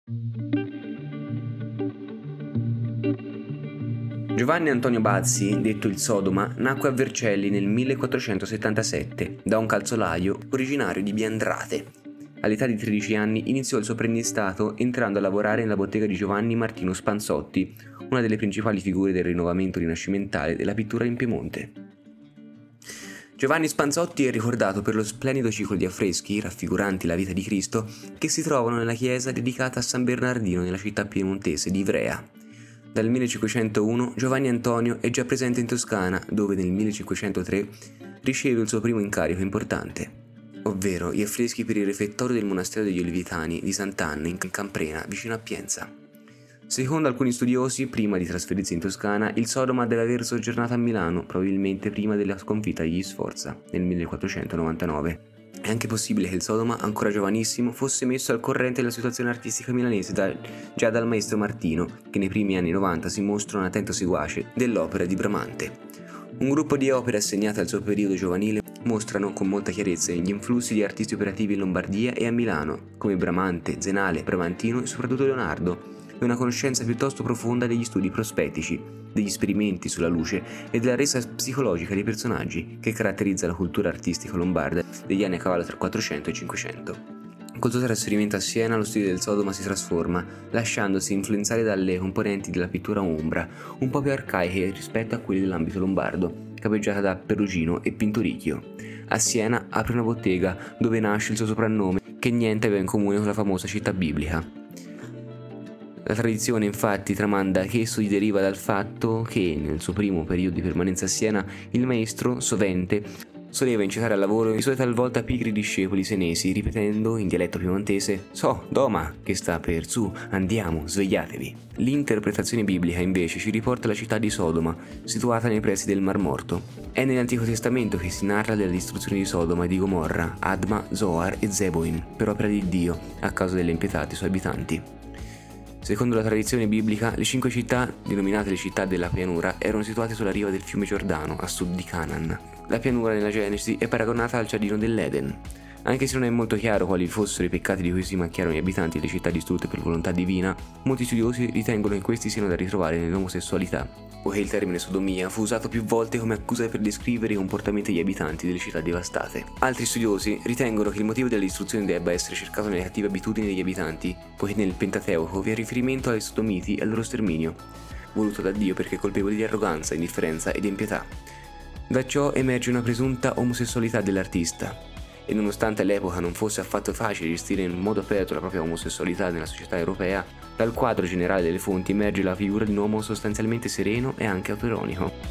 Giovanni Antonio Bazzi, detto il Sodoma, nacque a Vercelli nel 1477 da un calzolaio originario di Biandrate. All'età di 13 anni iniziò il suo apprendistato entrando a lavorare nella bottega di Giovanni Martino Spanzotti, una delle principali figure del rinnovamento rinascimentale della pittura in Piemonte. Giovanni Spanzotti è ricordato per lo splendido ciclo di affreschi raffiguranti la vita di Cristo che si trovano nella chiesa dedicata a San Bernardino nella città piemontese di Ivrea. Dal 1501 Giovanni Antonio è già presente in Toscana, dove nel 1503 riceve il suo primo incarico importante, ovvero gli affreschi per il refettorio del monastero degli Olivitani di Sant'Anna in Camprena, vicino a Pienza. Secondo alcuni studiosi, prima di trasferirsi in Toscana, il Sodoma deve aver soggiornato a Milano, probabilmente prima della sconfitta degli Sforza, nel 1499. È anche possibile che il Sodoma, ancora giovanissimo, fosse messo al corrente della situazione artistica milanese già dal maestro Martino, che nei primi anni 90 si mostra un attento seguace dell'opera di Bramante. Un gruppo di opere assegnate al suo periodo giovanile mostrano con molta chiarezza gli influssi di artisti operativi in Lombardia e a Milano, come Bramante, Zenale, Bramantino e soprattutto Leonardo, e una conoscenza piuttosto profonda degli studi prospettici, degli esperimenti sulla luce e della resa psicologica dei personaggi che caratterizza la cultura artistica lombarda degli anni a cavallo tra 400 e 500. Col suo trasferimento a Siena lo stile del Sodoma si trasforma, lasciandosi influenzare dalle componenti della pittura ombra, un po' più arcaiche rispetto a quelle dell'ambito lombardo, capeggiata da Perugino e Pinturicchio. A Siena apre una bottega dove nasce il suo soprannome, che niente aveva in comune con la famosa città biblica. La tradizione infatti tramanda che esso deriva dal fatto che, nel suo primo periodo di permanenza a Siena, il maestro, sovente, soleva incitare al lavoro i suoi talvolta pigri discepoli senesi, ripetendo in dialetto piemontese «So, doma, che sta per su, andiamo, svegliatevi». L'interpretazione biblica invece ci riporta alla città di Sodoma, situata nei pressi del Mar Morto. È nell'Antico Testamento che si narra della distruzione di Sodoma e di Gomorra, Adma, Zoar e Zeboim, per opera di Dio, a causa delle impietà dei suoi abitanti. Secondo la tradizione biblica, le 5 città, denominate le città della pianura, erano situate sulla riva del fiume Giordano, a sud di Canaan. La pianura nella Genesi è paragonata al giardino dell'Eden. Anche se non è molto chiaro quali fossero i peccati di cui si macchiarono gli abitanti delle città distrutte per volontà divina, molti studiosi ritengono che questi siano da ritrovare nell'omosessualità, poiché il termine sodomia fu usato più volte come accusa per descrivere i comportamenti degli abitanti delle città devastate. Altri studiosi ritengono che il motivo della distruzione debba essere cercato nelle cattive abitudini degli abitanti, poiché nel Pentateuco vi è riferimento ai sodomiti e al loro sterminio, voluto da Dio perché colpevoli di arroganza, indifferenza ed impietà. Da ciò emerge una presunta omosessualità dell'artista, e nonostante all'epoca non fosse affatto facile gestire in modo aperto la propria omosessualità nella società europea, dal quadro generale delle fonti emerge la figura di un uomo sostanzialmente sereno e anche autoironico.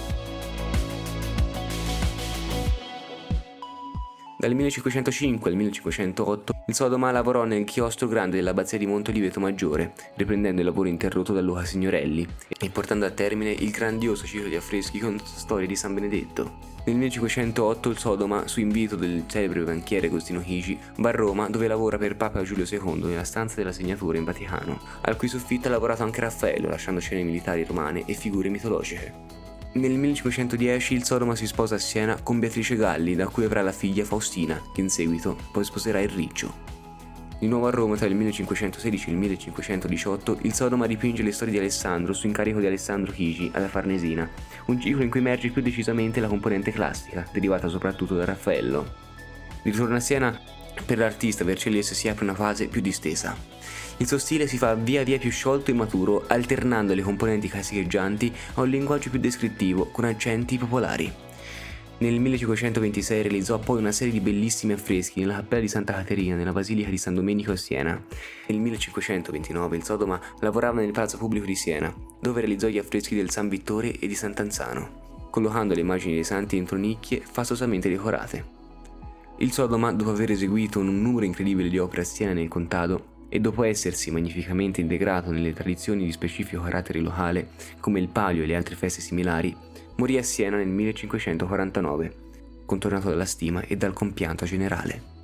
Dal 1505 al 1508 il Sodoma lavorò nel chiostro grande dell'abbazia di Montoliveto Maggiore, riprendendo il lavoro interrotto da Luca Signorelli e portando a termine il grandioso ciclo di affreschi con storie di San Benedetto. Nel 1508 il Sodoma, su invito del celebre banchiere Agostino Chigi, va a Roma dove lavora per Papa Giulio II nella stanza della segnatura in Vaticano, al cui soffitto ha lavorato anche Raffaello, lasciando scene militari romane e figure mitologiche. Nel 1510 il Sodoma si sposa a Siena con Beatrice Galli, da cui avrà la figlia Faustina, che in seguito poi sposerà il Riccio. Di nuovo a Roma tra il 1516 e il 1518 il Sodoma dipinge le storie di Alessandro su incarico di Alessandro Chigi alla Farnesina, un ciclo in cui emerge più decisamente la componente classica, derivata soprattutto da Raffaello. Di ritorno a Siena, per l'artista vercellese si apre una fase più distesa. Il suo stile si fa via via più sciolto e maturo, alternando le componenti classicheggianti a un linguaggio più descrittivo, con accenti popolari. Nel 1526 realizzò poi una serie di bellissimi affreschi nella cappella di Santa Caterina nella Basilica di San Domenico a Siena. Nel 1529 il Sodoma lavorava nel Palazzo Pubblico di Siena, dove realizzò gli affreschi del San Vittore e di Sant'Anzano, collocando le immagini dei santi entro nicchie fastosamente decorate. Il Sodoma, dopo aver eseguito un numero incredibile di opere a Siena nel contado, e dopo essersi magnificamente integrato nelle tradizioni di specifico carattere locale, come il Palio e le altre feste similari, morì a Siena nel 1549, contornato dalla stima e dal compianto generale.